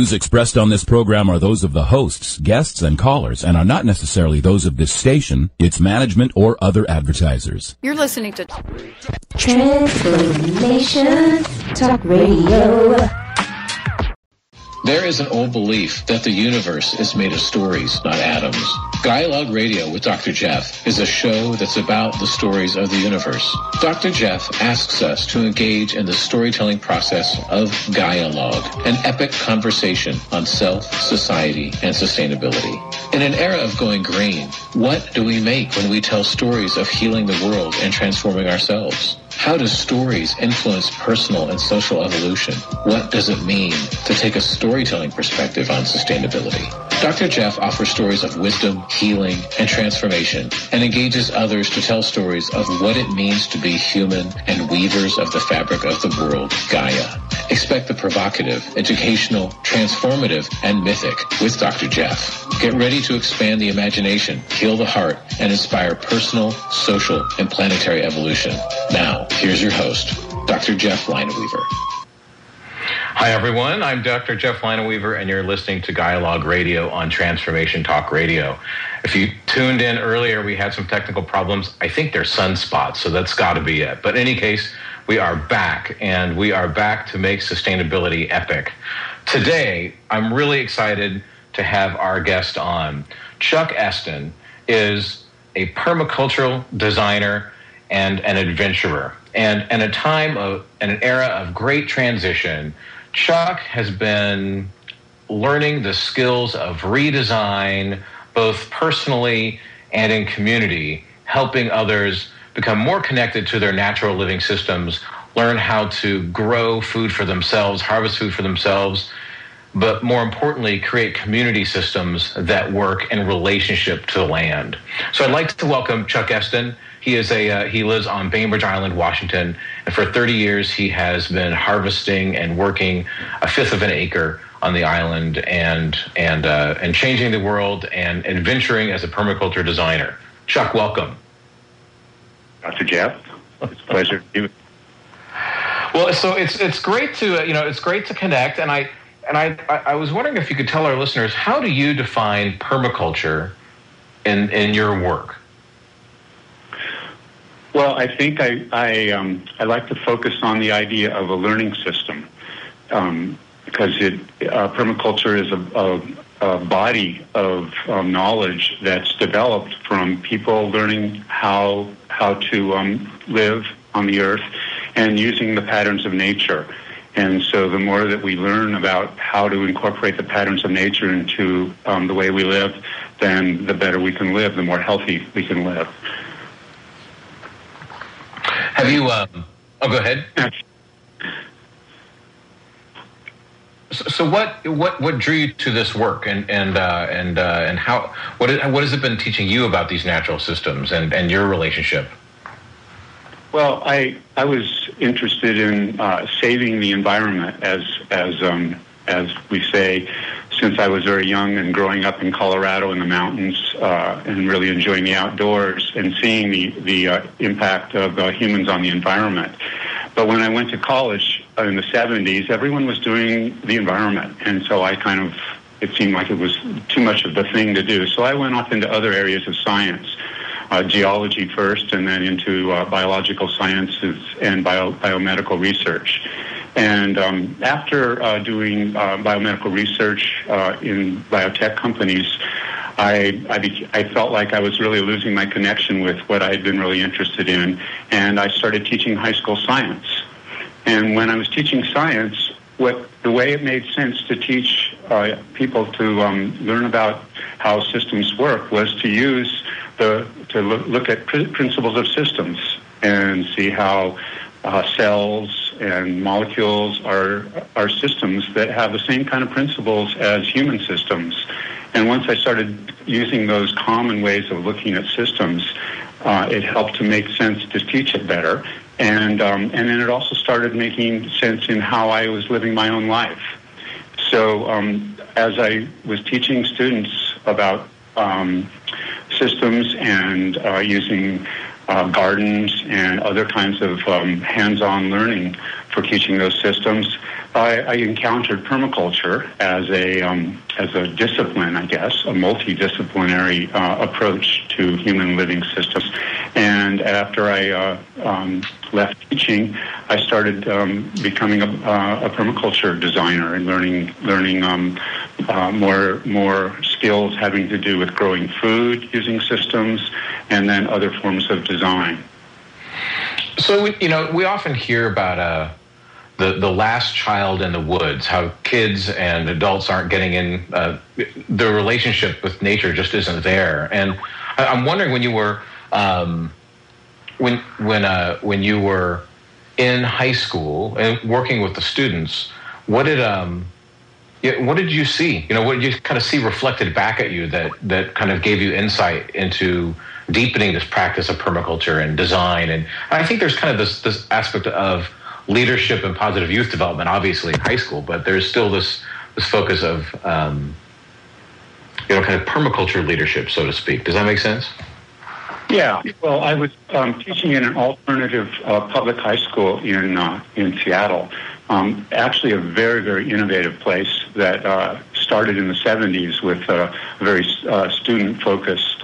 views expressed on this program are those of the hosts, guests, and callers, and are not necessarily those of this station, its management, or other advertisers. You're listening to Transformation Talk Radio. There is an old belief that the universe is made of stories, not atoms. Dialogue Radio with Dr. Jeff is a show that's about the stories of the universe. Dr. Jeff asks us to engage in the storytelling process of Dialogue, an epic conversation on self, society, and sustainability. In an era of going green, what do we make when we tell stories of healing the world and transforming ourselves? How do stories influence personal and social evolution? What does it mean to take a storytelling perspective on sustainability? Dr. Jeff offers stories of wisdom, healing, and transformation, and engages others to tell stories of what it means to be human and weavers of the fabric of the world, Gaia. Expect the provocative, educational, transformative, and mythic with Dr. Jeff. Get ready to expand the imagination, heal the heart, and inspire personal, social, and planetary evolution. Now, here's your host, Dr. Jeff Lineweaver. Hi, everyone. I'm Dr. Jeff Lineweaver, and you're listening to Dialogue Radio on Transformation Talk Radio. If you tuned in earlier, we had some technical problems. I think they're sunspots, so that's got to be it. But in any case, we are back, and we are back to make sustainability epic. Today, I'm really excited to have our guest on. Chuck Eston is a permacultural designer and an adventurer. And in a time of, in an era of great transition, Chuck has been learning the skills of redesign, both personally and in community, helping others become more connected to their natural living systems, learn how to grow food for themselves, harvest food for themselves, but more importantly, create community systems that work in relationship to the land. So I'd like to welcome Chuck Eston. He lives on Bainbridge Island, Washington, and for 30 years he has been harvesting and working a fifth of an acre on the island and changing the world and adventuring as a permaculture designer. Chuck, welcome. Dr. Jeff, it's a pleasure to be with you. Well, so it's great to it's great to connect, and I was wondering if you could tell our listeners, how do you define permaculture in your work? Well, I think I like to focus on the idea of a learning system because permaculture is a body of knowledge that's developed from people learning how to live on the earth and using the patterns of nature. And so the more that we learn about how to incorporate the patterns of nature into the way we live, then the better we can live, the more healthy we can live. Have you? Go ahead. So what drew you to this work, and how what has it been teaching you about these natural systems and your relationship? Well, I was interested in saving the environment, as we say, since I was very young and growing up in Colorado in the mountains and really enjoying the outdoors and seeing the impact of humans on the environment. But when I went to college in the 70s, everyone was doing the environment, and so it seemed like it was too much of the thing to do. So I went off into other areas of science. Geology first, and then into biological sciences and biomedical research. And after doing biomedical research in biotech companies, I felt like I was really losing my connection with what I had been really interested in, and I started teaching high school science. And when I was teaching science, the way it made sense to teach people to learn about how systems work was to use to look at principles of systems and see how cells and molecules are systems that have the same kind of principles as human systems. And once I started using those common ways of looking at systems, it helped to make sense to teach it better. And then it also started making sense in how I was living my own life. So as I was teaching students about systems and using gardens and other kinds of hands-on learning for teaching those systems, I encountered permaculture as a discipline, I guess, a multidisciplinary approach to human living systems. And after I left teaching, I started becoming a permaculture designer and learning more skills having to do with growing food using systems, and then other forms of design. So we often hear about the last child in the woods, how kids and adults aren't getting in, the relationship with nature just isn't there. And I'm wondering, when you were when you were in high school and working with the students, what did you see? What did you kind of see reflected back at you that kind of gave you insight into deepening this practice of permaculture and design? And I think there's kind of this aspect of leadership and positive youth development, obviously in high school, but there's still this focus of kind of permaculture leadership, so to speak. Does that make sense? Yeah. Well, I was teaching in an alternative public high school in Seattle. Actually, a very, very innovative place that started in the 70s with a very student-focused,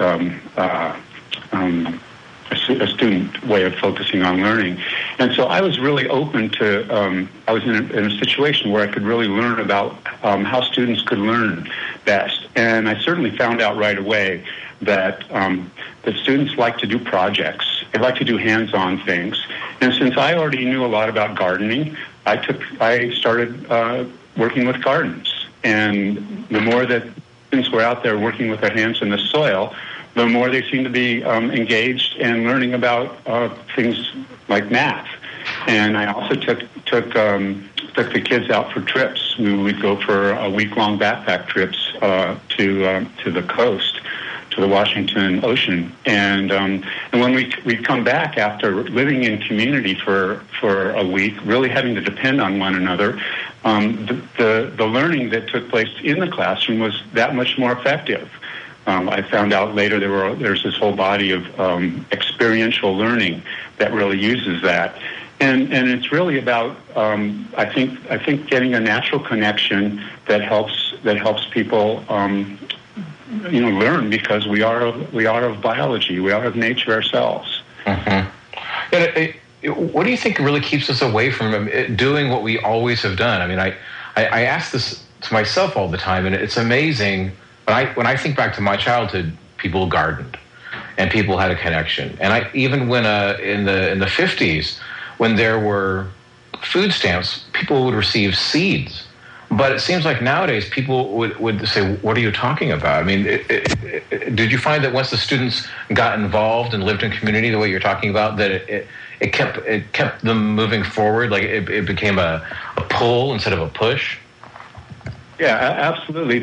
a student way of focusing on learning. And so I was really open to, I was in a situation where I could really learn about how students could learn best. And I certainly found out right away that students like to do projects. They like to do hands-on things. And since I already knew a lot about gardening, I started working with gardens. And the more that students were out there working with their hands in the soil, the more they seemed to be engaged and learning about things like math. And I also took the kids out for trips. We would go for a week-long backpack trips to the coast, to the Washington Ocean. And when we'd come back after living in community for a week, really having to depend on one another, the learning that took place in the classroom was that much more effective. I found out later there's this whole body of experiential learning that really uses that. And it's really about I think getting a natural connection that helps people learn, because we are of biology, we are of nature ourselves. Mm-hmm. What do you think really keeps us away from doing what we always have done? I mean, I ask this to myself all the time, and it's amazing. When I think back to my childhood, people gardened, and people had a connection. And even when in the 50s, when there were food stamps, people would receive seeds. But it seems like nowadays people would say, "What are you talking about?" I mean, did you find that once the students got involved and lived in community the way you're talking about, that it kept them moving forward? Like it became a pull instead of a push? Yeah, absolutely.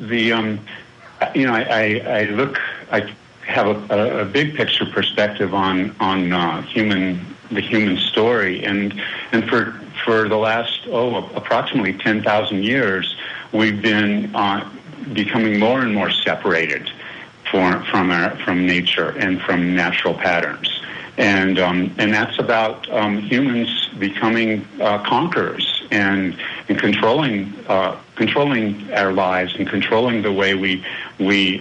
I have a big picture perspective on the human story, and for the last approximately 10,000 years, we've been becoming more and more separated from nature and from natural patterns, and that's about humans becoming conquerors and controlling our lives and controlling the way we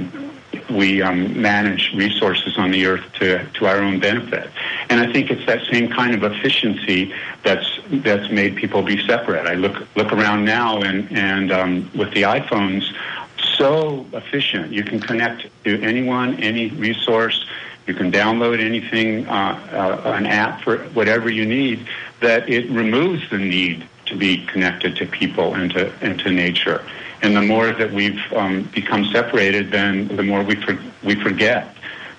manage resources on the earth to our own benefit. And I think it's that same kind of efficiency that's made people be separate. I look around now and with the iPhones, so efficient. You can connect to anyone, any resource. You can download anything, an app for whatever you need, that it removes the need to be connected to people and to nature. And the more that we've become separated, then the more we forget.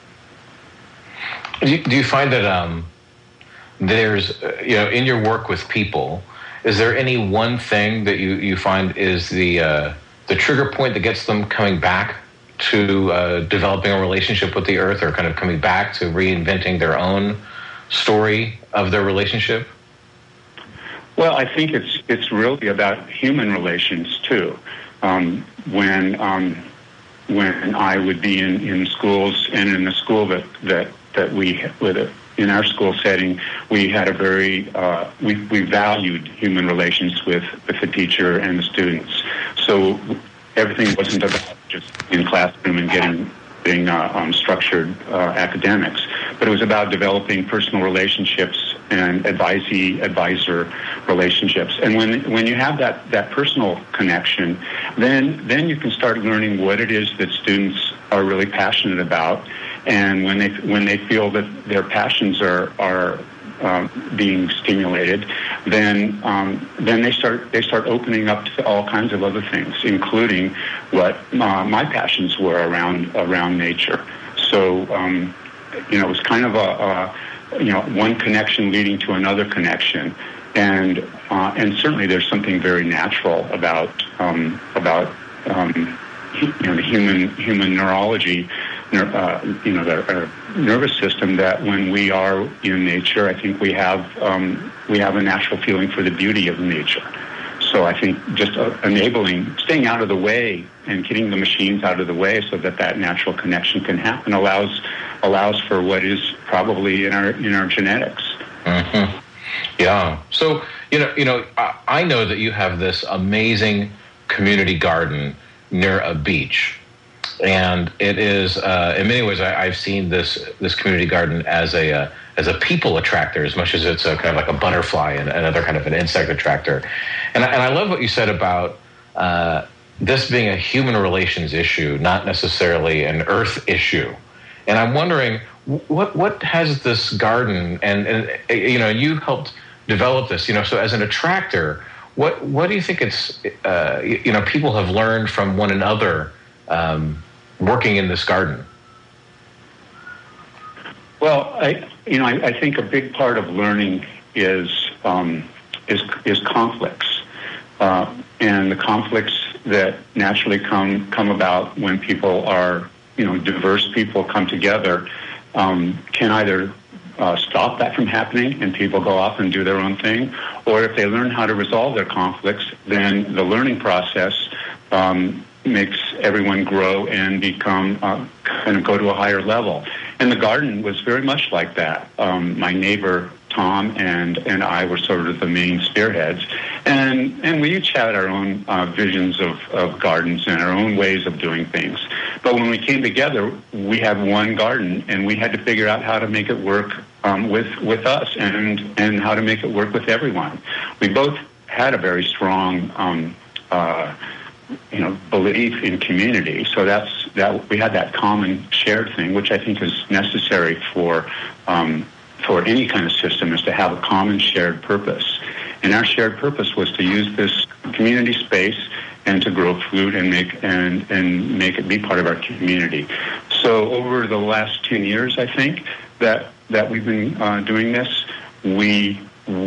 Do you find that there's, in your work with people, is there any one thing that you find is the trigger point that gets them coming back to developing a relationship with the earth, or kind of coming back to reinventing their own story of their relationship? Well, I think it's really about human relations too. When I would be in schools, and in the school that that in our school setting, we had a very we valued human relations with the teacher and the students. So everything wasn't about just in classroom and getting structured academics, but it was about developing personal relationships and advisor relationships. And when you have that personal connection, then you can start learning what it is that students are really passionate about. And when they feel that their passions are being stimulated, then they start opening up to all kinds of other things, including what my passions were around nature. So it was kind of a one connection leading to another connection, and certainly there's something very natural about the human neurology. The nervous system, that when we are in nature, I think we have a natural feeling for the beauty of nature. So I think just staying out of the way and getting the machines out of the way so that natural connection can happen allows for what is probably in our genetics. Mm-hmm. Yeah. So I know that you have this amazing community garden near a beach. And it is, in many ways, I've seen this community garden as a people attractor as much as it's a kind of like a butterfly and another kind of an insect attractor. And I love what you said about this being a human relations issue, not necessarily an earth issue. And I'm wondering, what has this garden, and you helped develop this, so as an attractor, what do you think it's, people have learned from one another working in this garden? Well, I think a big part of learning is conflicts, and the conflicts that naturally come about when people are, diverse people come together, can either stop that from happening and people go off and do their own thing, or if they learn how to resolve their conflicts, then the learning process makes everyone grow and become kind of go to a higher level. And the garden was very much like that. My neighbor Tom and I were sort of the main spearheads, and we each had our own visions of gardens and our own ways of doing things. But when we came together, we had one garden, and we had to figure out how to make it work with us and how to make it work with everyone. We both had a very strong belief in community. So that we had that common shared thing, which I think is necessary for any kind of system, is to have a common shared purpose. And our shared purpose was to use this community space and to grow food and make it be part of our community. So over the last 10 years, I think that we've been doing this, we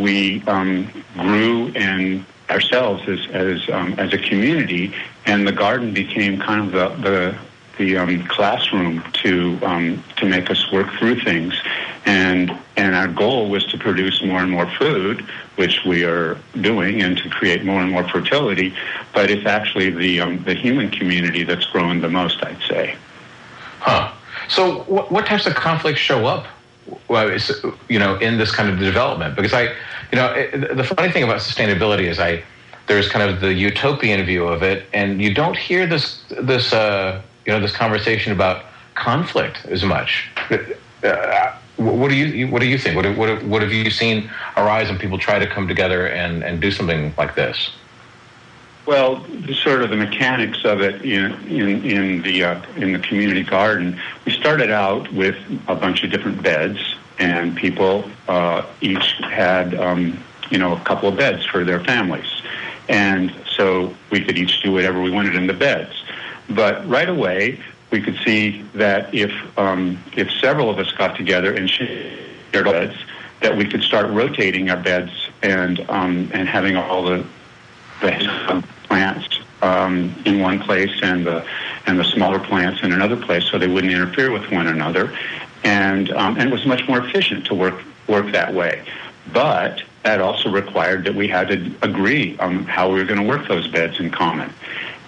grew and ourselves as a community, and the garden became kind of the classroom to make us work through things, and our goal was to produce more and more food, which we are doing, and to create more and more fertility. But it's actually the human community that's growing the most, I'd say. Huh. So what types of conflicts show up, in this kind of development? Because the funny thing about sustainability is there's kind of the utopian view of it, and you don't hear this conversation about conflict as much. What do you think? What have you seen arise when people try to come together and do something like this? Well, sort of the mechanics of it in the community garden. We started out with a bunch of different beds, and people each had a couple of beds for their families, and so we could each do whatever we wanted in the beds. But right away, we could see that if several of us got together and shared beds, that we could start rotating our beds and having all the plants in one place and the smaller plants in another place, so they wouldn't interfere with one another, and it was much more efficient to work that way. But that also required that we had to agree on how we were going to work those beds in common.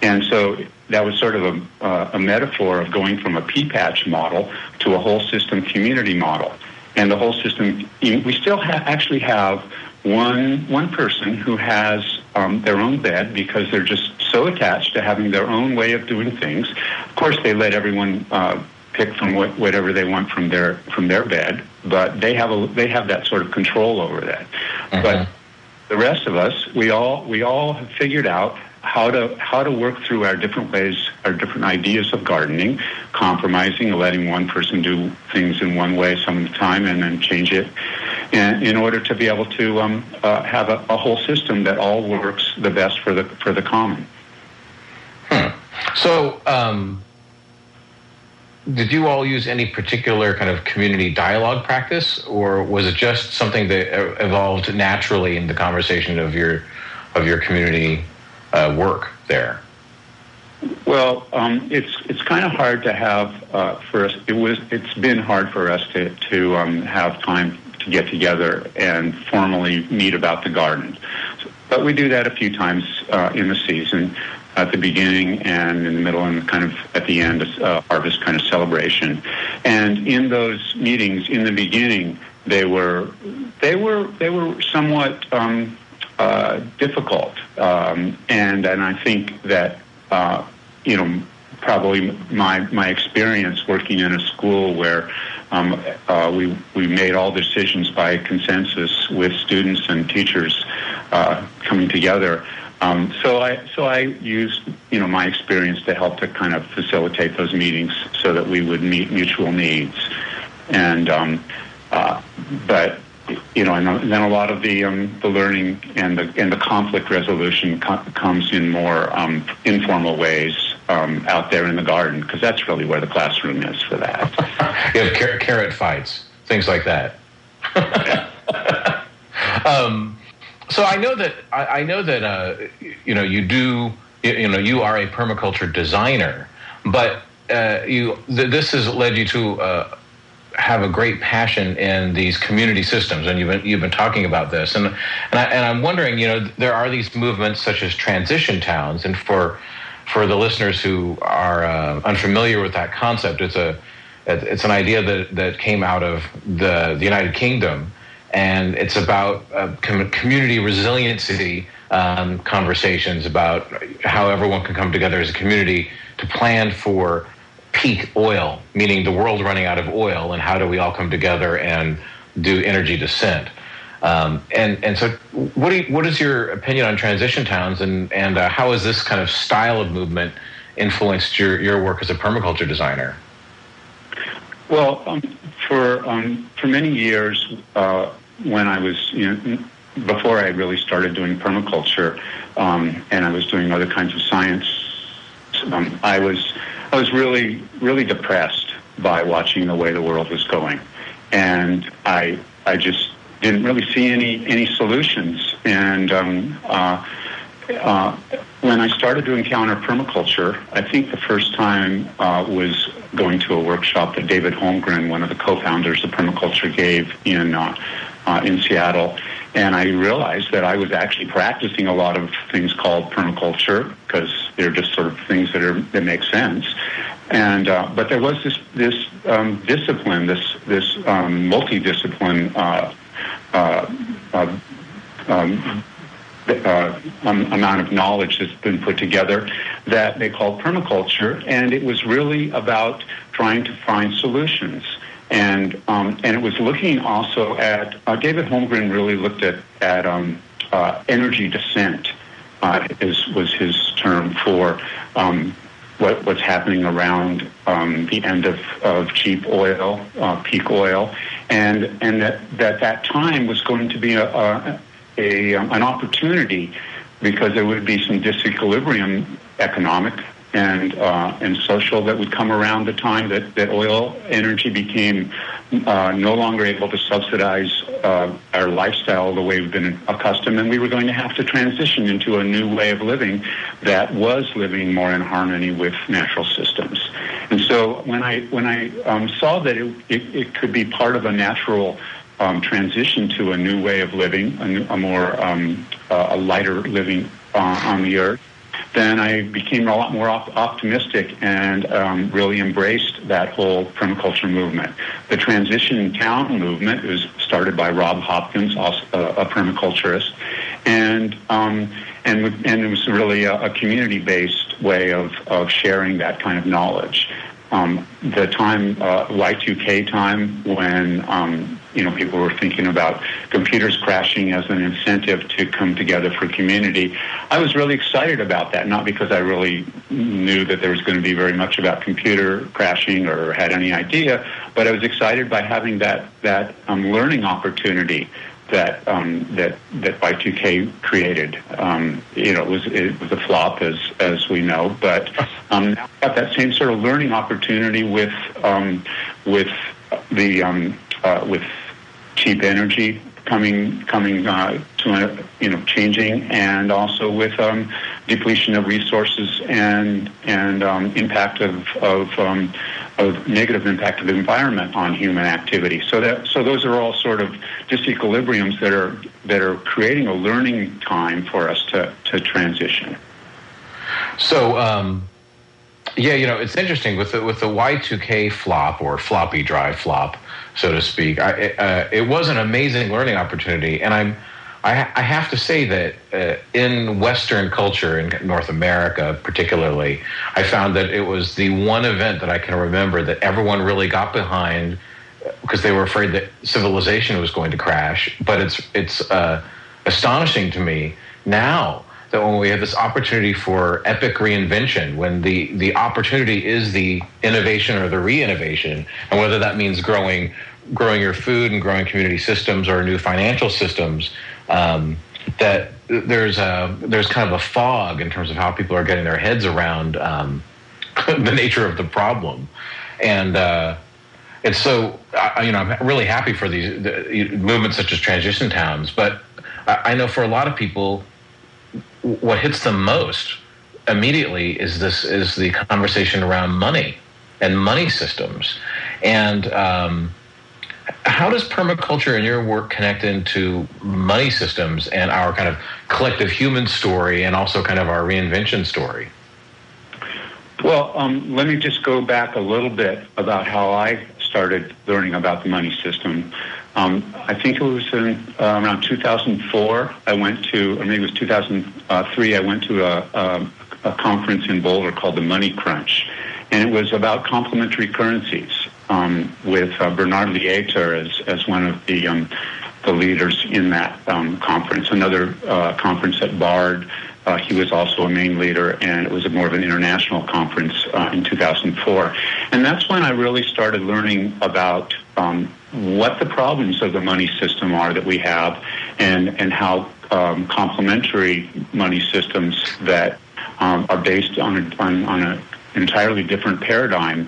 And so that was sort of a metaphor of going from a pea patch model to a whole system community model. And the whole system, we still actually have one person who has their own bed because they're just so attached to having their own way of doing things. Of course, they let everyone pick from whatever they want from their bed, but they have that sort of control over that. Mm-hmm. But the rest of us, we all have figured out how to work through our different ways, our different ideas of gardening, compromising, letting one person do things in one way some of the time and then change it, and in order to be able to have a whole system that all works the best for the common. So, did you all use any particular kind of community dialogue practice, or was it just something that evolved naturally in the conversation of your community work there? Well, it's kind of hard to have for us. It's been hard for us to have time to get together and formally meet about the garden, but we do that a few times in the season, at the beginning and in the middle and kind of at the end, harvest kind of celebration. And in those meetings in the beginning, they were somewhat difficult, and I think that probably my experience working in a school where we made all decisions by consensus with students and teachers coming together. So I used my experience to help to kind of facilitate those meetings so that we would meet mutual needs, and but and then a lot of the learning and the conflict resolution comes in more informal ways out there in the garden, because that's really where the classroom is for that. You have carrot fights, things like that. So I know that you are a permaculture designer, but this has led you to have a great passion in these community systems, and you've been talking about this, and I'm wondering, there are these movements such as transition towns, and for the listeners who are unfamiliar with that concept, it's an idea that came out of the United Kingdom, and it's about community resiliency conversations about how everyone can come together as a community to plan for peak oil, meaning the world running out of oil, and how do we all come together and do energy descent? And so what is your opinion on transition towns, and how has this kind of style of movement influenced your work as a permaculture designer? Well, for many years, when I was, before I really started doing permaculture, and I was doing other kinds of science, I was really, really depressed by watching the way the world was going, and I just didn't really see any solutions. And when I started to encounter permaculture, I think the first time was going to a workshop that David Holmgren, one of the co-founders of permaculture, gave in Seattle. And I realized that I was actually practicing a lot of things called permaculture, because they're just sort of things that make sense. And but there was this discipline, this multidiscipline amount of knowledge that's been put together that they call permaculture, and it was really about trying to find solutions. And it was looking also at David Holmgren really looked at energy descent, was his term for what's happening around the end of cheap oil, peak oil, and that time was going to be an opportunity, because there would be some disequilibrium, economic and social, that would come around the time that oil energy became no longer able to subsidize our lifestyle the way we've been accustomed, and we were going to have to transition into a new way of living that was living more in harmony with natural systems. And so when I saw that it could be part of a natural transition to a new way of living, a more a lighter living on the earth, then I became a lot more optimistic and really embraced that whole permaculture movement. The Transition Town movement was started by Rob Hopkins, also a permaculturist, and it was really a community-based way of sharing that kind of knowledge. The time, Y2K time, when people were thinking about computers crashing as an incentive to come together for community, I was really excited about that, not because I really knew that there was going to be very much about computer crashing or had any idea, but I was excited by having that learning opportunity that Y2K created. It was a flop, as we know, but now got that same sort of learning opportunity with cheap energy coming to changing, and also with depletion of resources and impact of negative impact of the environment on human activity. So those are all sort of disequilibriums that are creating a learning time for us to transition. So it's interesting with the Y2K flop, or floppy drive flop, so to speak. It was an amazing learning opportunity, and I have to say that in Western culture, in North America particularly, I found that it was the one event that I can remember that everyone really got behind, because they were afraid that civilization was going to crash. But it's astonishing to me now that when we have this opportunity for epic reinvention, when the opportunity is the innovation or the re-innovation, and whether that means growing your food and growing community systems or new financial systems, that there's kind of a fog in terms of how people are getting their heads around the nature of the problem, and so I'm really happy for these movements such as transition towns. But I know for a lot of people, what hits them most immediately is the conversation around money and money systems. And how does permaculture and your work connect into money systems and our kind of collective human story, and also kind of our reinvention story? Well, let me just go back a little bit about how I started learning about the money system. I think it was in around 2004. I went to, or maybe it was 2003. I went to a conference in Boulder called the Money Crunch, and it was about complementary currencies, with Bernard Lietaer as one of the leaders in that conference. Another conference at Bard. He was also a main leader, and it was more of an international conference in 2004. And that's when I really started learning about what the problems of the money system are that we have, and how complementary money systems that are based on an entirely different paradigm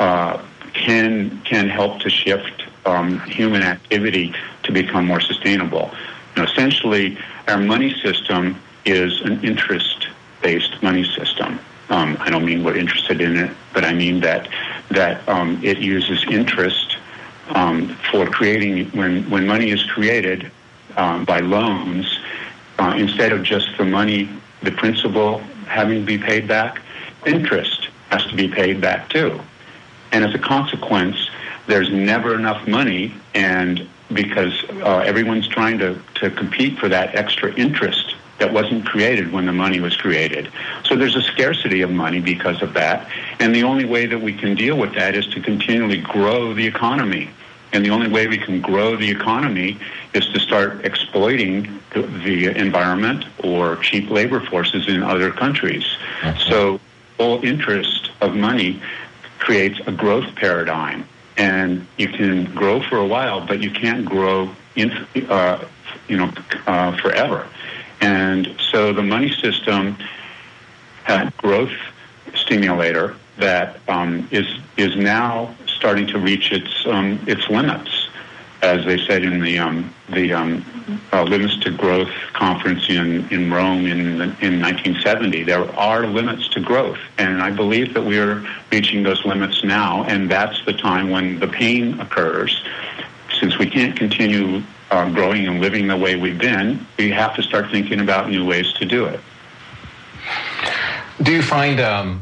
can help to shift human activity to become more sustainable. Essentially, our money system is an interest-based money system. I don't mean we're interested in it, but I mean that it uses interest for creating, when money is created by loans, instead of just the money, the principal having to be paid back, interest has to be paid back too. And as a consequence, there's never enough money, and because everyone's trying to compete for that extra interest that wasn't created when the money was created. So there's a scarcity of money because of that, and the only way that we can deal with that is to continually grow the economy. And the only way we can grow the economy is to start exploiting the environment or cheap labor forces in other countries. Okay. So all interest of money creates a growth paradigm, and you can grow for a while, but you can't grow forever. And so the money system had a growth stimulator that is now starting to reach its limits. As they said in the Limits to Growth conference in Rome in 1970, there are limits to growth, and I believe that we are reaching those limits now, and that's the time when the pain occurs. Since we can't continue growing and living the way we've been, we have to start thinking about new ways to do it. Do you find,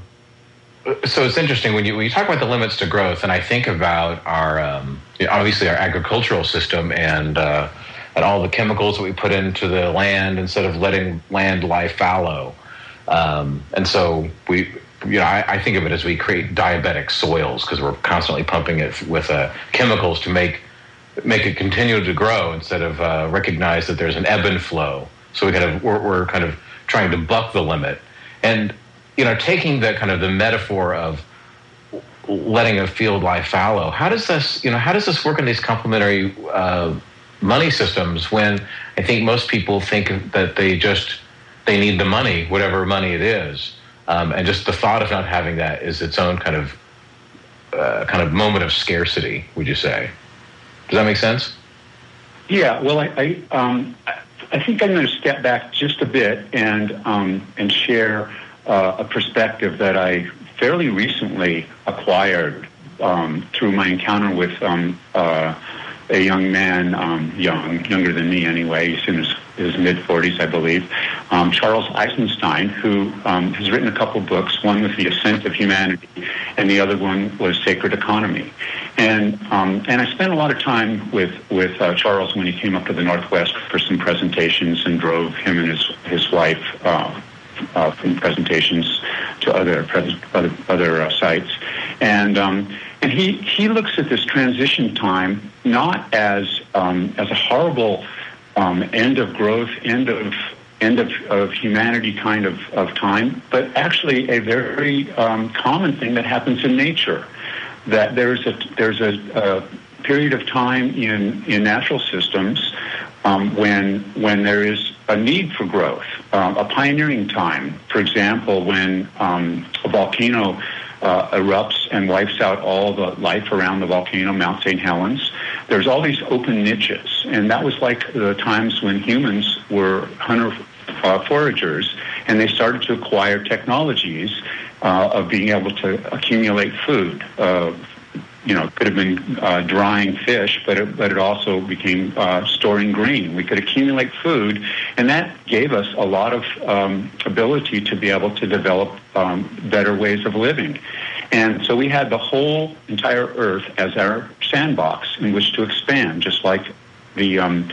so it's interesting when you talk about the limits to growth, and I think about our, obviously our agricultural system and all the chemicals that we put into the land instead of letting land lie fallow. And so I think of it as we create diabetic soils because we're constantly pumping it with chemicals to make it continue to grow instead of recognize that there's an ebb and flow. So we're kind of trying to buck the limit. And taking the kind of the metaphor of letting a field lie fallow, how does this work in these complementary money systems when I think most people think that they need the money, whatever money it is, and just the thought of not having that is its own kind of moment of scarcity, would you say? Does that make sense? Yeah, well, I think I'm going to step back just a bit and share a perspective that I fairly recently acquired through my encounter with a young man, younger than me anyway. He's in his mid-40s, I believe, Charles Eisenstein, who has written a couple books. One was The Ascent of Humanity, and the other one was Sacred Economy. And I spent a lot of time with Charles when he came up to the Northwest for some presentations, and drove him and his wife from presentations to other sites. And he looks at this transition time not as a horrible end of growth, end of humanity kind of time, but actually a very common thing that happens in nature. That there's a period of time in natural systems when there is a need for growth, a pioneering time. For example, when a volcano erupts and wipes out all the life around the volcano, Mount St. Helens, there's all these open niches. And that was like the times when humans were hunter-foragers, and they started to acquire technologies of being able to accumulate food. Could have been drying fish, but it also became storing grain. We could accumulate food, and that gave us a lot of ability to be able to develop better ways of living. And so we had the whole entire Earth as our sandbox in which to expand, just like the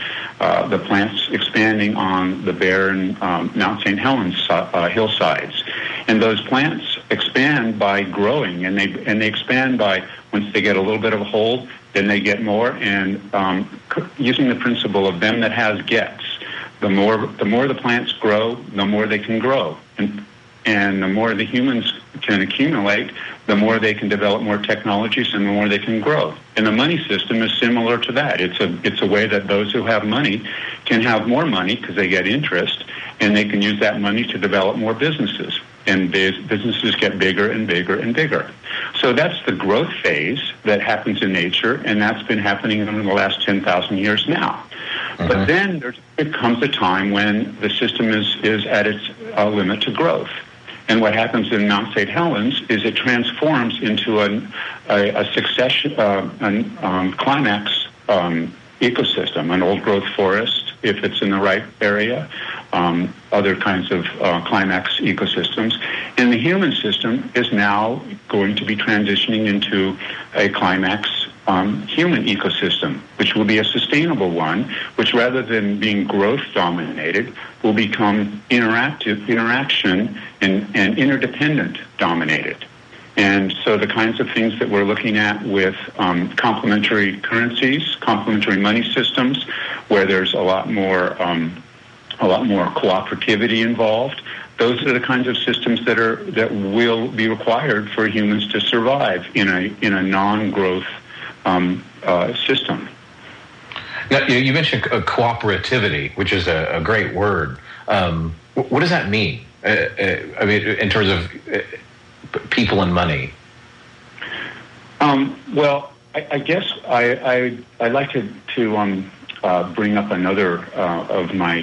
plants expanding on the barren Mount St. Helens hillsides. And those plants expand by growing, and they expand by, once they get a little bit of a hold, then they get more, and using the principle of them that has gets. The more the plants grow, the more they can grow. And the more the humans can accumulate, the more they can develop more technologies and the more they can grow. And the money system is similar to that. It's a way that those who have money can have more money because they get interest, and they can use that money to develop more businesses. And businesses get bigger and bigger and bigger. So that's the growth phase that happens in nature, and that's been happening in the last 10,000 years now. Mm-hmm. But then there comes a time when the system is at its limit to growth. And what happens in Mount St. Helens is it transforms into a succession, climax ecosystem, an old-growth forest, if it's in the right area, other kinds of climax ecosystems. And the human system is now going to be transitioning into a climax human ecosystem, which will be a sustainable one, which rather than being growth-dominated, will become interaction and interdependent-dominated. And so the kinds of things that we're looking at with complementary currencies, complementary money systems, where there's a lot more cooperativity involved, those are the kinds of systems that will be required for humans to survive in a non-growth system. Now, you mentioned cooperativity, which is a great word. What does that mean? I mean, in terms of people and money. Well, I guess I'd like to bring up another of my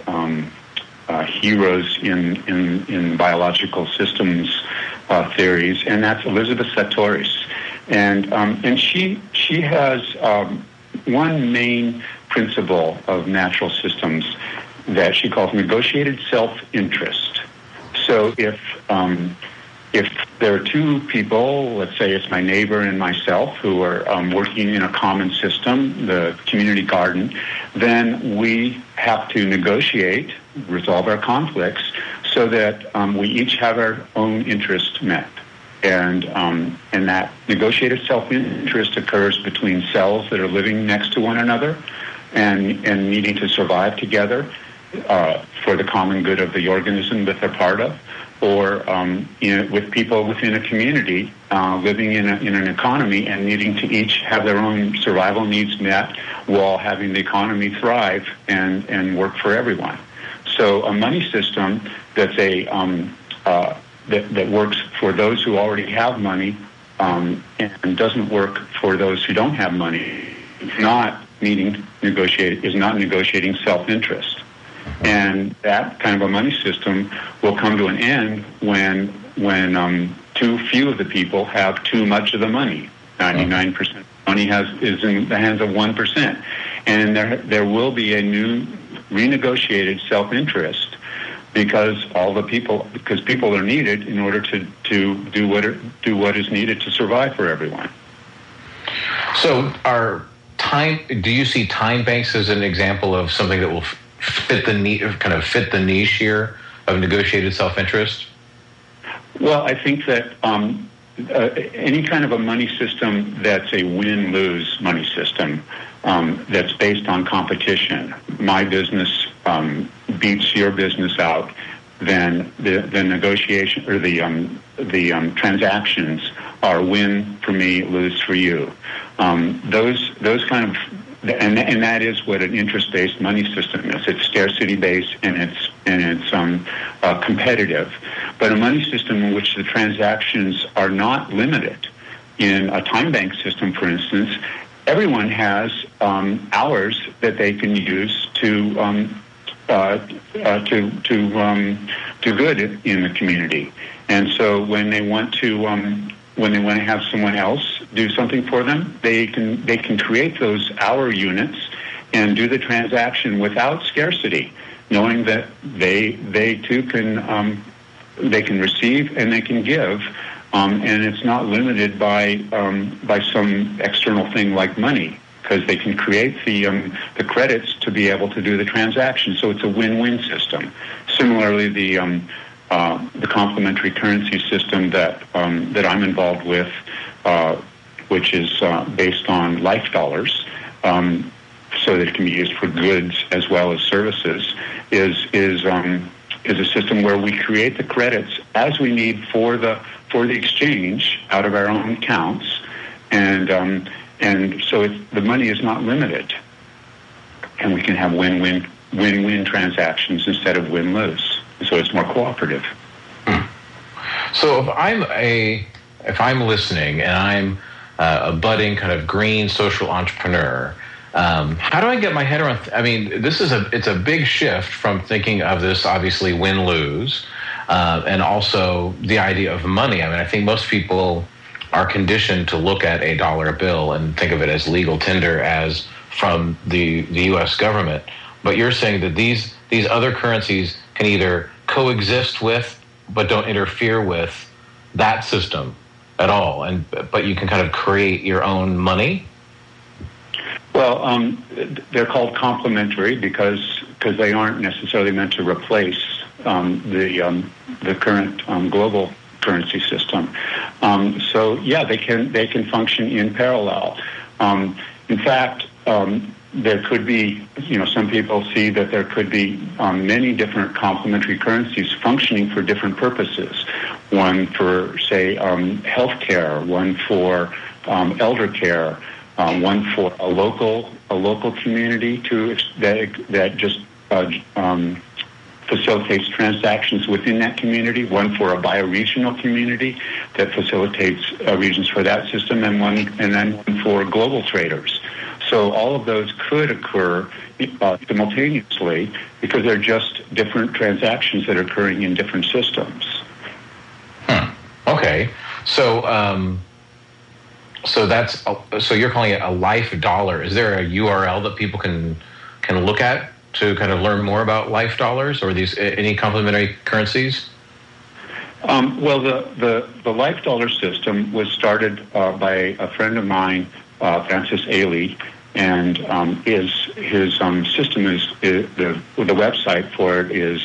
heroes in biological systems theories, and that's Elizabeth Sahtouris. And she has one main principle of natural systems that she calls negotiated self-interest. So if there are two people, let's say it's my neighbor and myself, who are working in a common system, the community garden, then we have to negotiate, resolve our conflicts, so that we each have our own interests met. And that negotiated self-interest occurs between cells that are living next to one another and needing to survive together for the common good of the organism that they're part of, or with people within a community living in an economy and needing to each have their own survival needs met while having the economy thrive and work for everyone. So a money system that's that works for those who already have money and doesn't work for those who don't have money is not negotiating self-interest. And that kind of a money system will come to an end when too few of the people have too much of the money. 99% of money is in the hands of 1%. And there will be a new renegotiated self-interest because people are needed in order to do what is needed to survive for everyone. So do you see time banks as an example of something that will fit the niche here of negotiated self-interest? Well, I think that any kind of a money system that's a win-lose money system that's based on competition, my business beats your business out, then the negotiation or the transactions are win for me, lose for you. Those kind of and that is what an interest-based money system is. It's scarcity-based and it's competitive. But a money system in which the transactions are not limited, in a time bank system, for instance, everyone has hours that they can use to do good in the community. And so when they want to have someone else do something for them, they can create those hour units and do the transaction without scarcity, knowing that they too can receive and they can give, and it's not limited by some external thing like money, because they can create the credits to be able to do the transaction. So it's a win-win system. Similarly, the complementary currency system that I'm involved with, which is based on life dollars, so that it can be used for goods as well as services, is a system where we create the credits as we need for the exchange out of our own accounts, and so the money is not limited, and we can have win-win transactions instead of win-lose. So it's more cooperative. So if I'm listening and I'm a budding kind of green social entrepreneur, how do I get my head around? I mean, it's a big shift from thinking of this obviously win-lose, and also the idea of money. I mean, I think most people are conditioned to look at a dollar bill and think of it as legal tender as from the U.S. government. But you're saying that these other currencies can either coexist with but don't interfere with that system at all, but you can kind of create your own money? Well, they're called complementary because they aren't necessarily meant to replace the current global currency system. So yeah, they can function in parallel. In fact, there could be, some people see that there could be many different complementary currencies functioning for different purposes. One for, say, healthcare, one for elder care, one for a local community that just facilitates transactions within that community, one for a bioregional community that facilitates regions for that system, and then one for global traders. So all of those could occur simultaneously because they're just different transactions that are occurring in different systems. Okay, so you're calling it a life dollar. Is there a URL that people can look at to kind of learn more about life dollars or any complementary currencies? Well, the Life Dollar system was started by a friend of mine, Francis Ailey, and his system is the website for it is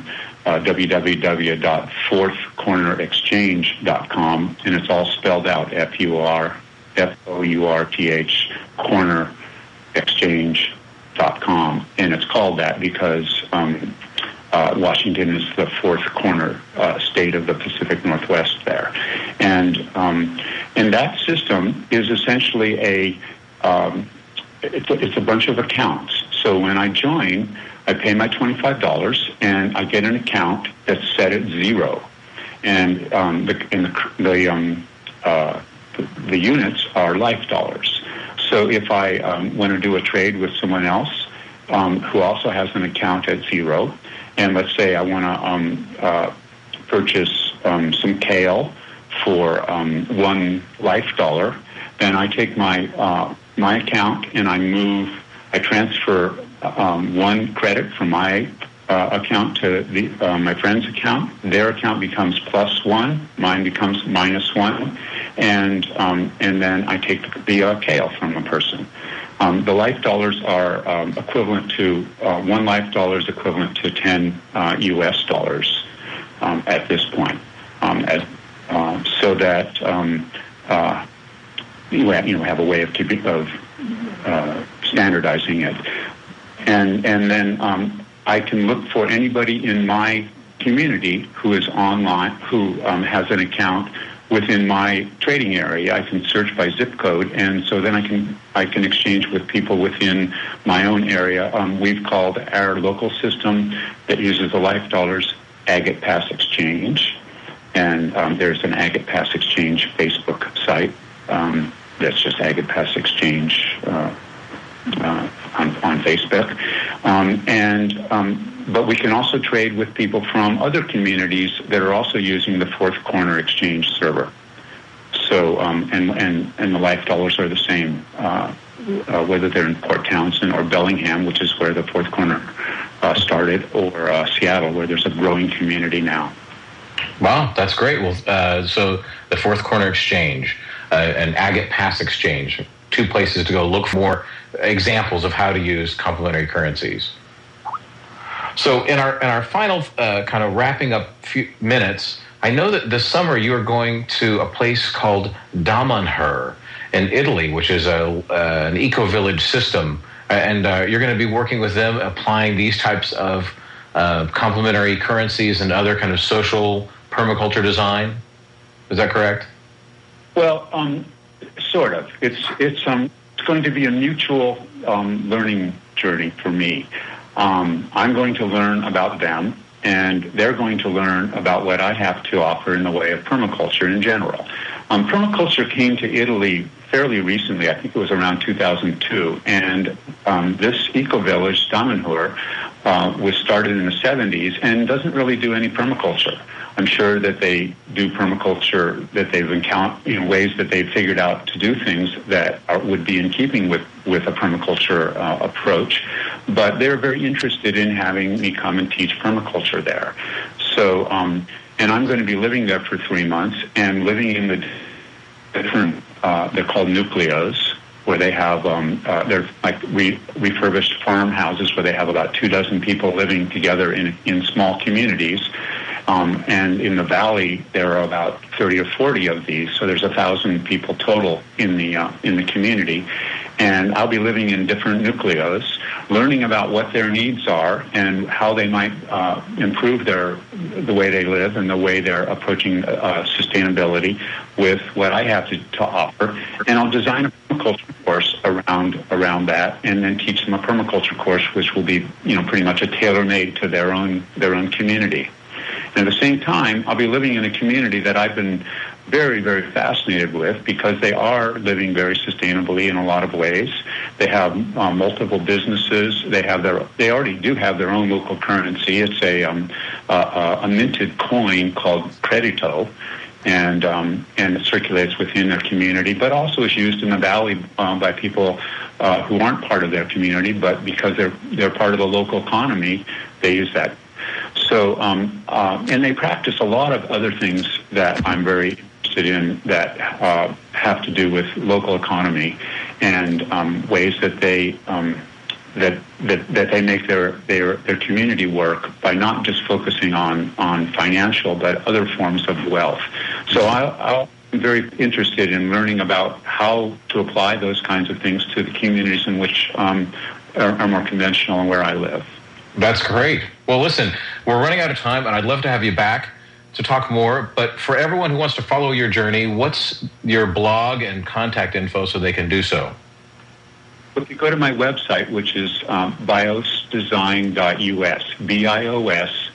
www.fourthcornerexchange.com, and it's all spelled out FOURTH cornerexchange.com, and it's called that because Washington is the fourth corner state of the Pacific Northwest there, and that system is essentially it's a bunch of accounts. So when I join, I pay my $25 and I get an account that's set at zero, and the units are Life Dollars. So if I want to do a trade with someone else who also has an account at zero, and let's say I want to purchase some kale for $1 Life Dollar, then I take my account and I transfer one credit from my account to my friend's account. Their account becomes +1, mine becomes -1, and then I take the kale from a person. The Life Dollars are equivalent to one Life Dollar is equivalent to 10 U.S. dollars at this point, so that you have a way of standardizing it, and then I can look for anybody in my community who is online who has an account within my trading area. I can search by zip code, and so then I can exchange with people within my own area. We've called our local system that uses the Life Dollars Agate Pass Exchange, and there's an Agate Pass Exchange Facebook site. That's just Agate Pass Exchange on Facebook, but we can also trade with people from other communities that are also using the Fourth Corner Exchange server. So, and the Life Dollars are the same, whether they're in Port Townsend or Bellingham, which is where the Fourth Corner started, or Seattle, where there's a growing community now. Wow, that's great. Well, so the Fourth Corner Exchange, and Agate Pass Exchange, two places to go look for more examples of how to use complementary currencies. So in our final kind of wrapping up few minutes, I know that this summer you are going to a place called Damanhur in Italy, which is an eco-village system, and you're going to be working with them, applying these types of complementary currencies and other kind of social permaculture design. Is that correct? Well, sort of. It's going to be a mutual learning journey for me. I'm going to learn about them, and they're going to learn about what I have to offer in the way of permaculture in general. Permaculture came to Italy fairly recently. I think it was around 2002, and this eco-village, Damanhur, was started in the 70s and doesn't really do any permaculture. I'm sure that they do permaculture, that they've encountered ways that they've figured out to do things that would be in keeping with a permaculture approach. But they're very interested in having me come and teach permaculture there. So, and I'm going to be living there for 3 months and living in the different, they're called nucleos, where they have, they're like refurbished farmhouses where they have about 24 people living together in small communities. And in the valley, there are about 30 or 40 of these, so there's 1,000 people total in the community. And I'll be living in different nucleos, learning about what their needs are and how they might improve the way they live and the way they're approaching sustainability with what I have to offer. And I'll design a permaculture course around that, and then teach them a permaculture course, which will be pretty much a tailor-made to their own community. And at the same time, I'll be living in a community that I've been very, very fascinated with, because they are living very sustainably in a lot of ways. They have multiple businesses. They already do have their own local currency. It's a minted coin called Credito, and it circulates within their community, but also is used in the valley by people who aren't part of their community, but because they're part of the local economy, they use that. So So, and they practice a lot of other things that I'm very interested in that have to do with local economy and ways that they that they make their community work by not just focusing on financial but other forms of wealth. So I'm very interested in learning about how to apply those kinds of things to the communities in which are more conventional and where I live. That's great. Well, listen, we're running out of time, and I'd love to have you back to talk more. But for everyone who wants to follow your journey, what's your blog and contact info so they can do so? If you go to my website, which is biosdesign.us, BIOS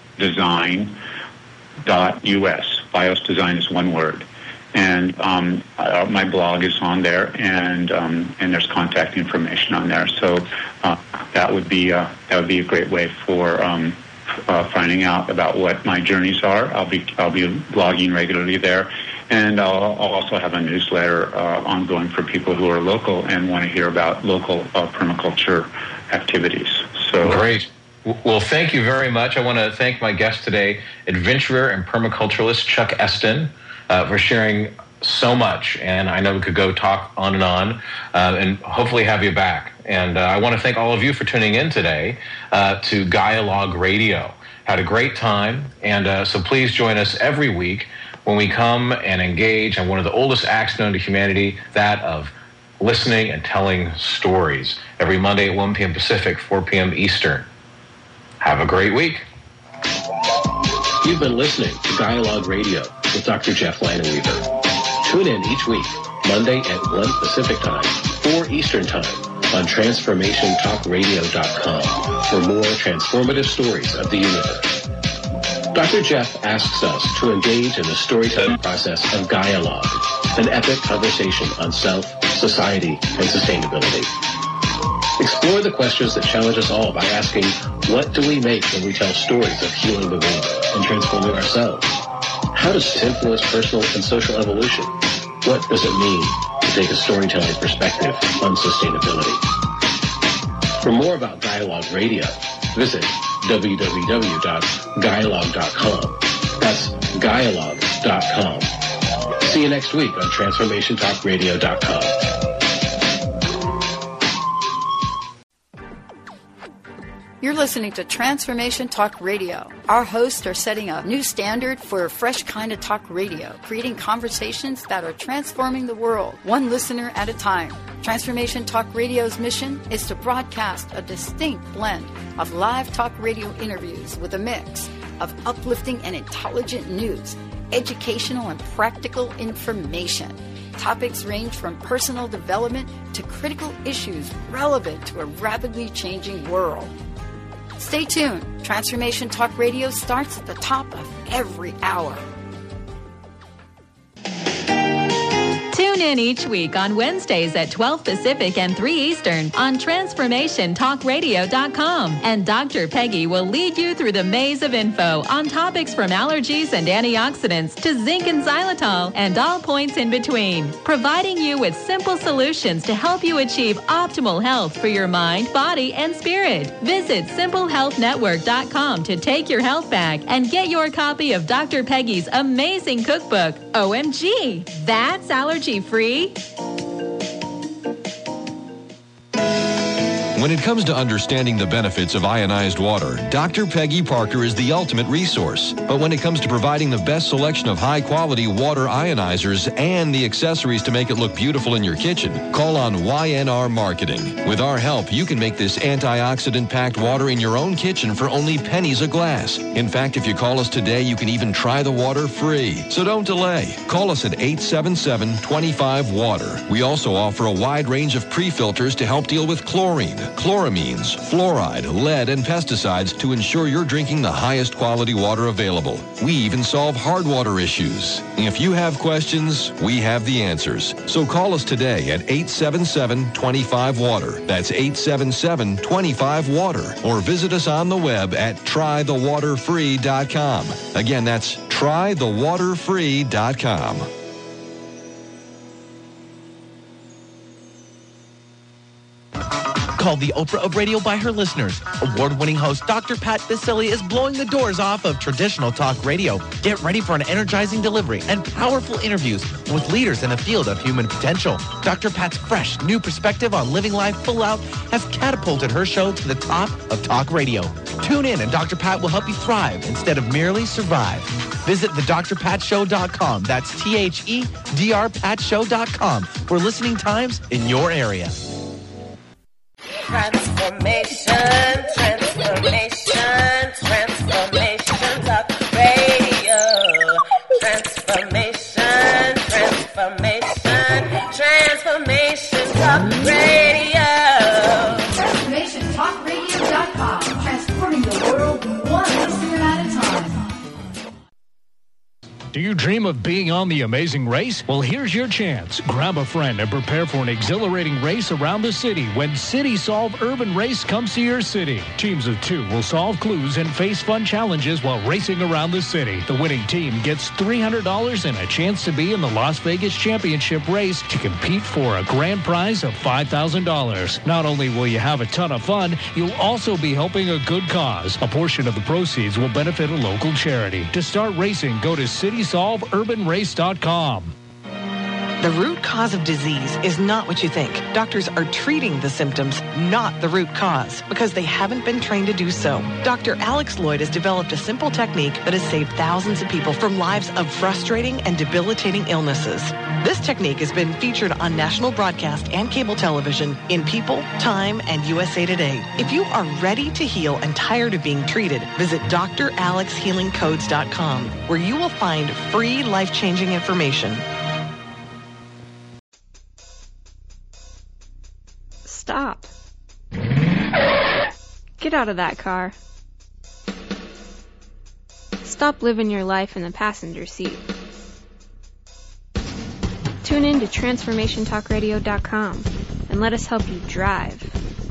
design.us. Bios Design is one word. And my blog is on there, and there's contact information on there. So that would be a great way for finding out about what my journeys are. I'll be blogging regularly there, and I'll also have a newsletter ongoing for people who are local and want to hear about local permaculture activities. So great. Well, thank you very much. I want to thank my guest today, adventurer and permaculturalist Chuck Esten, for sharing so much. And I know we could go talk on, and hopefully have you back. And I want to thank all of you for tuning in today to Dialogue Radio. Had a great time. And so please join us every week when we come and engage on one of the oldest acts known to humanity, that of listening and telling stories, every Monday at 1 p.m. Pacific, 4 p.m. Eastern. Have a great week. You've been listening to Dialogue Radio with Dr. Jeff Lineweaver. Tune in each week, Monday at 1 Pacific Time, 4 Eastern Time, on TransformationTalkRadio.com for more transformative stories of the universe. Dr. Jeff asks us to engage in the storytelling process of Dialogue, an epic conversation on self, society, and sustainability. Explore the questions that challenge us all by asking, what do we make when we tell stories of healing the world and transforming ourselves? How does it influence personal and social evolution? What does it mean to take a storytelling perspective on sustainability? For more about Dialogue Radio, visit www.dialogue.com. That's dialogue.com. See you next week on TransformationTalkRadio.com. You're listening to Transformation Talk Radio. Our hosts are setting a new standard for a fresh kind of talk radio, creating conversations that are transforming the world, one listener at a time. Transformation Talk Radio's mission is to broadcast a distinct blend of live talk radio interviews with a mix of uplifting and intelligent news, educational and practical information. Topics range from personal development to critical issues relevant to a rapidly changing world. Stay tuned. Transformation Talk Radio starts at the top of every hour. Tune in each week on Wednesdays at 12 Pacific and 3 Eastern on TransformationTalkRadio.com. And Dr. Peggy will lead you through the maze of info on topics from allergies and antioxidants to zinc and xylitol and all points in between, providing you with simple solutions to help you achieve optimal health for your mind, body, and spirit. Visit SimpleHealthNetwork.com to take your health back and get your copy of Dr. Peggy's amazing cookbook, OMG, That's Allergy Free. When it comes to understanding the benefits of ionized water, Dr. Peggy Parker is the ultimate resource. But when it comes to providing the best selection of high-quality water ionizers and the accessories to make it look beautiful in your kitchen, call on YNR Marketing. With our help, you can make this antioxidant-packed water in your own kitchen for only pennies a glass. In fact, if you call us today, you can even try the water free. So don't delay. Call us at 877-25-WATER. We also offer a wide range of pre-filters to help deal with chlorine, chloramines, fluoride, lead, and pesticides to ensure you're drinking the highest quality water available. We even solve hard water issues. If you have questions, we have the answers. So call us today at 877-25-WATER. That's 877-25-WATER. Or visit us on the web at trythewaterfree.com. Again, that's trythewaterfree.com. Called the Oprah of radio by her listeners, award-winning host Dr. Pat Baccili is blowing the doors off of traditional talk radio. Get ready for an energizing delivery and powerful interviews with leaders in the field of human potential. Dr. Pat's fresh, new perspective on living life full out has catapulted her show to the top of talk radio. Tune in and Dr. Pat will help you thrive instead of merely survive. Visit thedrpatshow.com. That's THEDRPatshow.com for listening times in your area. Transformation, talk radio. Transformation, talk radio. TransformationTalkRadio.com. Transforming the world one listener at a time. Do you dream of being on The Amazing Race? Well, here's your chance. Grab a friend and prepare for an exhilarating race around the city when City Solve Urban Race comes to your city. Teams of 2 will solve clues and face fun challenges while racing around the city. The winning team gets $300 and a chance to be in the Las Vegas Championship race to compete for a grand prize of $5,000. Not only will you have a ton of fun, you'll also be helping a good cause. A portion of the proceeds will benefit a local charity. To start racing, go to CitySolveUrbanRace.com. The root cause of disease is not what you think. Doctors are treating the symptoms, not the root cause, because they haven't been trained to do so. Dr. Alex Lloyd has developed a simple technique that has saved thousands of people from lives of frustrating and debilitating illnesses. This technique has been featured on national broadcast and cable television in People, Time, and USA Today. If you are ready to heal and tired of being treated, visit dralexhealingcodes.com, where you will find free life-changing information. Stop. Get out of that car. Stop living your life in the passenger seat. Tune in to TransformationTalkRadio.com and let us help you drive.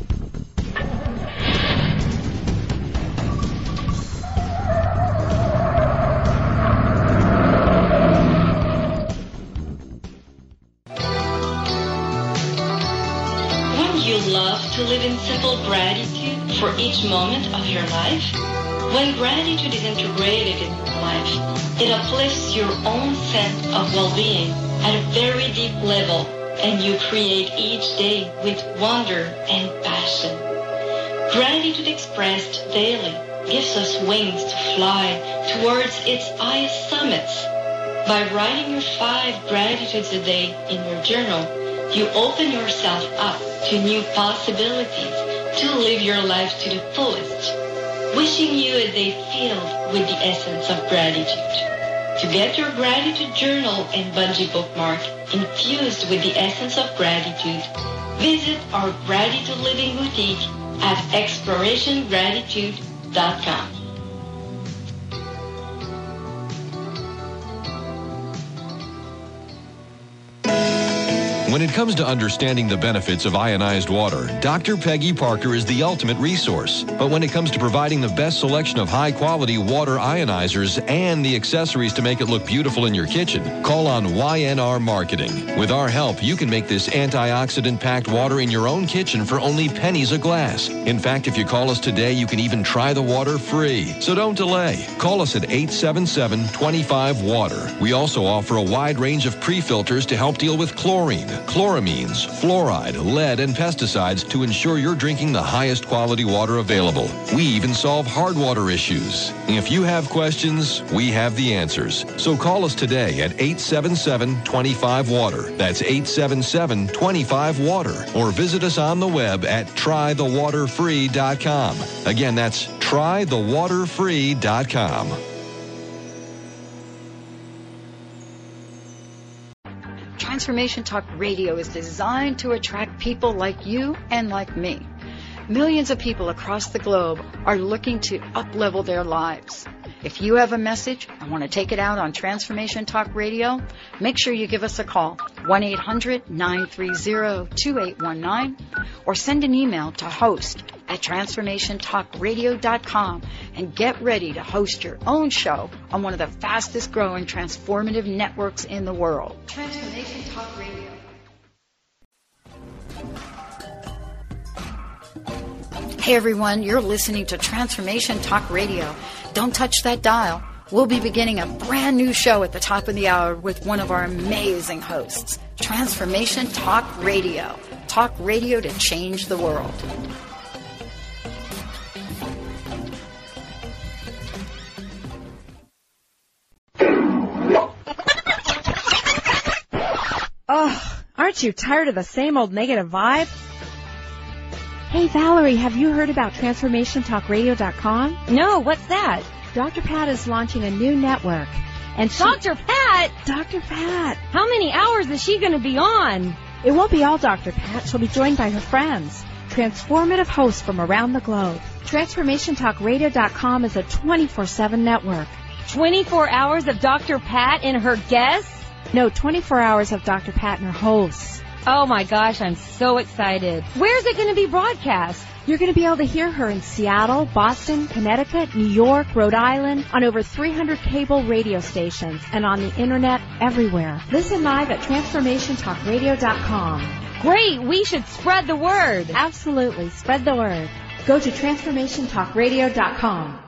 You love to live in simple gratitude for each moment of your life? When gratitude is integrated in your life, it uplifts your own sense of well-being at a very deep level, and you create each day with wonder and passion. Gratitude expressed daily gives us wings to fly towards its highest summits. By writing your 5 gratitudes a day in your journal, you open yourself up to new possibilities to live your life to the fullest. Wishing you a day filled with the essence of gratitude. To get your gratitude journal and bungee bookmark infused with the essence of gratitude, visit our Gratitude Living Boutique at ExplorationGratitude.com. When it comes to understanding the benefits of ionized water, Dr. Peggy Parker is the ultimate resource. But when it comes to providing the best selection of high-quality water ionizers and the accessories to make it look beautiful in your kitchen, call on YNR Marketing. With our help, you can make this antioxidant-packed water in your own kitchen for only pennies a glass. In fact, if you call us today, you can even try the water free. So don't delay. Call us at 877-25-WATER. We also offer a wide range of pre-filters to help deal with chlorine, chloramines, fluoride, lead, and pesticides to ensure you're drinking the highest quality water available. We even solve hard water issues. If you have questions, we have the answers. So call us today at 877-25-WATER. That's 877-25-WATER. Or visit us on the web at trythewaterfree.com. Again, that's trythewaterfree.com. Transformation Talk Radio is designed to attract people like you and like me. Millions of people across the globe are looking to up-level their lives. If you have a message and want to take it out on Transformation Talk Radio, make sure you give us a call, 1-800-930-2819, or send an email to host@TransformationTalkRadio.com and get ready to host your own show on one of the fastest growing transformative networks in the world. Transformation Talk Radio. Hey everyone, you're listening to Transformation Talk Radio. Don't touch that dial. We'll be beginning a brand new show at the top of the hour with one of our amazing hosts. Transformation Talk Radio. Talk radio to change the world. Oh, aren't you tired of the same old negative vibe? Hey Valerie, have you heard about TransformationTalkRadio.com? No, what's that? Dr. Pat is launching a new network. And Dr. Pat? Dr. Pat. How many hours is she going to be on? It won't be all Dr. Pat. She'll be joined by her friends. Transformative hosts from around the globe. TransformationTalkRadio.com is a 24/7 network. 24 hours of Dr. Pat and her guests? No, 24 hours of Dr. Pat and her hosts. Oh my gosh, I'm so excited. Where's it going to be broadcast? You're going to be able to hear her in Seattle, Boston, Connecticut, New York, Rhode Island, on over 300 cable radio stations, and on the internet everywhere. Listen live at TransformationTalkRadio.com. Great, we should spread the word. Absolutely, spread the word. Go to TransformationTalkRadio.com.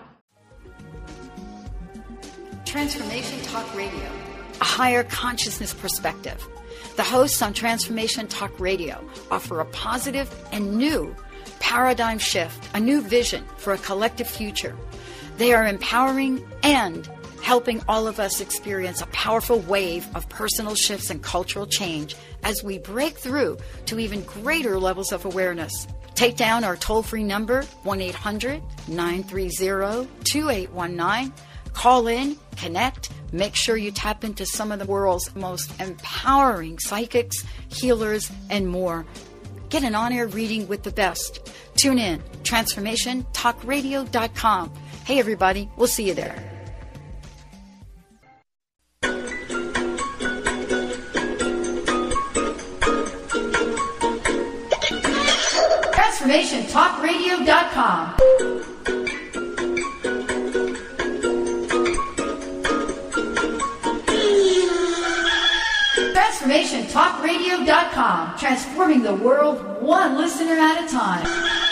Transformation Talk Radio, a higher consciousness perspective. The hosts on Transformation Talk Radio offer a positive and new paradigm shift, a new vision for a collective future. They are empowering and helping all of us experience a powerful wave of personal shifts and cultural change as we break through to even greater levels of awareness. Take down our toll-free number, 1-800-930-2819. Call in, connect, make sure you tap into some of the world's most empowering psychics, healers, and more. Get an on-air reading with the best. Tune in, TransformationTalkRadio.com. Hey everybody, we'll see you there. TransformationTalkRadio.com. TransformationTalkRadio.com, transforming the world one listener at a time.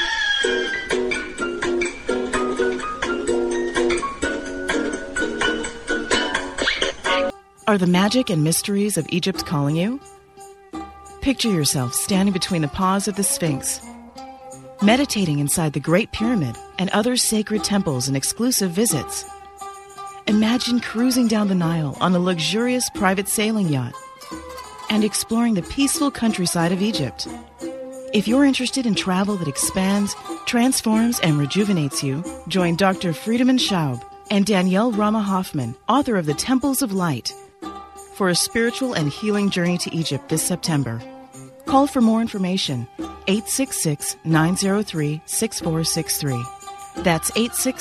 Are the magic and mysteries of Egypt calling you? Picture yourself standing between the paws of the Sphinx, meditating inside the Great Pyramid and other sacred temples and exclusive visits. Imagine cruising down the Nile on a luxurious private sailing yacht and exploring the peaceful countryside of Egypt. If you're interested in travel that expands, transforms, and rejuvenates you, join Dr. Friedemann Schaub and Danielle Rama Hoffman, author of The Temples of Light, for a spiritual and healing journey to Egypt this September. Call for more information, 866-903-6463. That's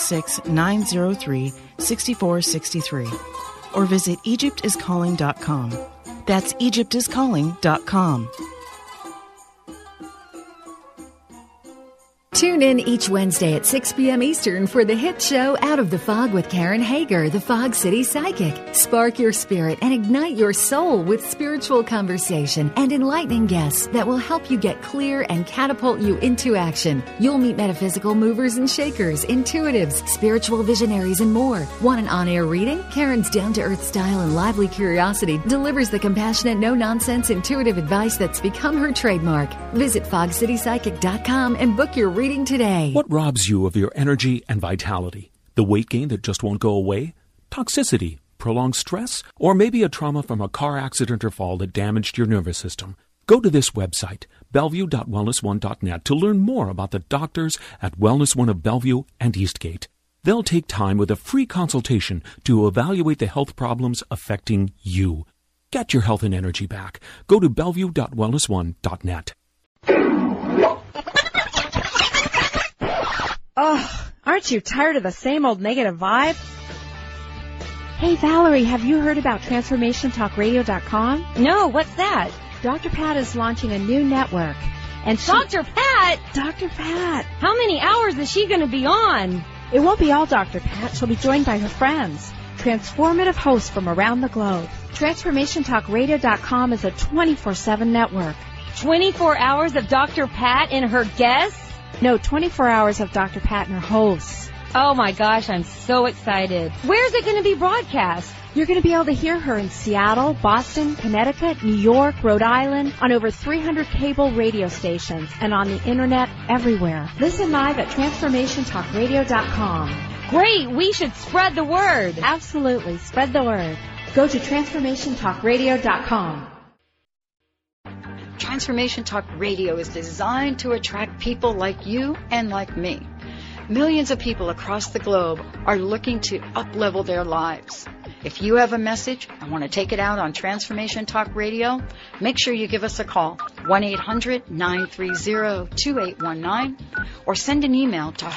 866-903-6463. Or visit EgyptIsCalling.com. That's EgyptIsCalling.com. Tune in each Wednesday at 6 p.m. Eastern for the hit show Out of the Fog with Karen Hager, the Fog City Psychic. Spark your spirit and ignite your soul with spiritual conversation and enlightening guests that will help you get clear and catapult you into action. You'll meet metaphysical movers and shakers, intuitives, spiritual visionaries, and more. Want an on-air reading? Karen's down-to-earth style and lively curiosity delivers the compassionate, no-nonsense, intuitive advice that's become her trademark. Visit fogcitypsychic.com and book your reading today. What robs you of your energy and vitality? The weight gain that just won't go away? Toxicity, prolonged stress, or maybe a trauma from a car accident or fall that damaged your nervous system? Go to this website, bellevue.wellness1.net, to learn more about the doctors at Wellness One of Bellevue and Eastgate. They'll take time with a free consultation to evaluate the health problems affecting you. Get your health and energy back. Go to bellevue.wellness1.net. Oh, aren't you tired of the same old negative vibe? Hey Valerie, have you heard about TransformationTalkRadio.com? No, what's that? Dr. Pat is launching a new network. And Dr. Pat? Dr. Pat. How many hours is she going to be on? It won't be all Dr. Pat. She'll be joined by her friends. Transformative hosts from around the globe. TransformationTalkRadio.com is a 24/7 network. 24 hours of Dr. Pat and her guests? No, 24 hours of Dr. Pat and her hosts. Oh my gosh, I'm so excited. Where's it going to be broadcast? You're going to be able to hear her in Seattle, Boston, Connecticut, New York, Rhode Island, on over 300 cable radio stations, and on the internet everywhere. Listen live at TransformationTalkRadio.com. Great, we should spread the word. Absolutely, spread the word. Go to TransformationTalkRadio.com. Transformation Talk Radio is designed to attract people like you and like me. Millions of people across the globe are looking to up-level their lives. If you have a message and want to take it out on Transformation Talk Radio, make sure you give us a call, 1-800-930-2819, or send an email to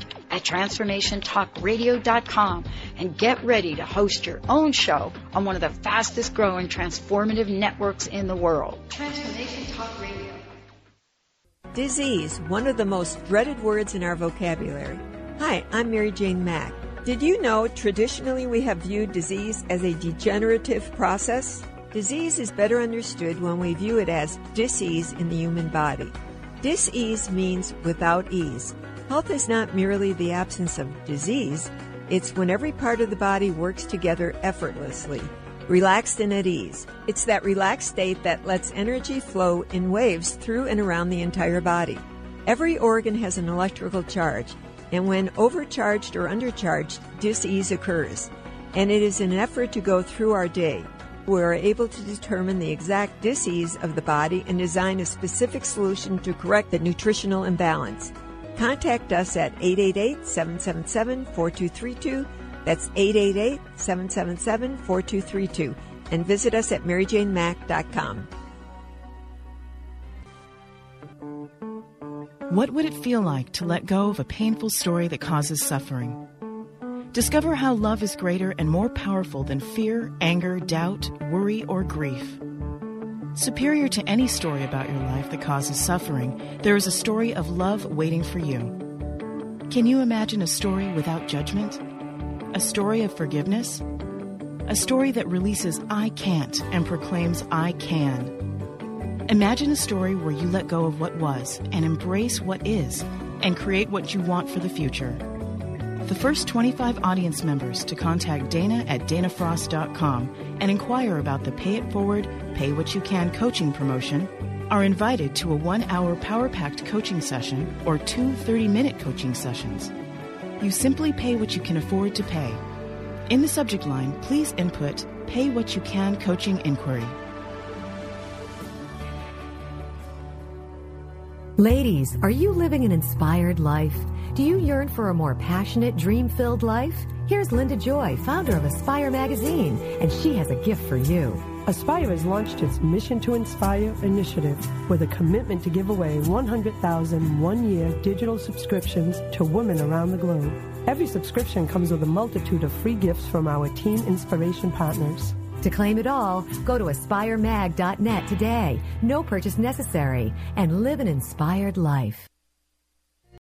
host@TransformationTalkRadio.com and get ready to host your own show on one of the fastest growing transformative networks in the world. Transformation Talk Radio. Disease, one of the most dreaded words in our vocabulary. Hi, I'm Mary Jane Mack. Did you know traditionally we have viewed disease as a degenerative process? Disease is better understood when we view it as dis-ease in the human body. Dis-ease means without ease. Health is not merely the absence of disease, it's when every part of the body works together effortlessly, relaxed and at ease. It's that relaxed state that lets energy flow in waves through and around the entire body. Every organ has an electrical charge, and when overcharged or undercharged, dis-ease occurs. And it is an effort to go through our day. We are able to determine the exact dis-ease of the body and design a specific solution to correct the nutritional imbalance. Contact us at 888-777-4232. That's 888-777-4232. And visit us at MaryJaneMack.com. What would it feel like to let go of a painful story that causes suffering? Discover how love is greater and more powerful than fear, anger, doubt, worry, or grief. Superior to any story about your life that causes suffering, there is a story of love waiting for you. Can you imagine a story without judgment? A story of forgiveness? A story that releases I can't and proclaims I can. Imagine a story where you let go of what was and embrace what is and create what you want for the future. The first 25 audience members to contact Dana at danafrost.com and inquire about the Pay It Forward, Pay What You Can coaching promotion are invited to a 1-hour power-packed coaching session or 2 30-minute coaching sessions. You simply pay what you can afford to pay. In the subject line, please input Pay What You Can coaching inquiry. Ladies, are you living an inspired life? Do you yearn for a more passionate, dream-filled life? Here's Linda Joy, founder of Aspire Magazine, and she has a gift for you. Aspire has launched its Mission to Inspire initiative with a commitment to give away 100,000 one-year digital subscriptions to women around the globe. Every subscription comes with a multitude of free gifts from our Team Inspiration partners. To claim it all, go to aspiremag.net today. No purchase necessary, and live an inspired life.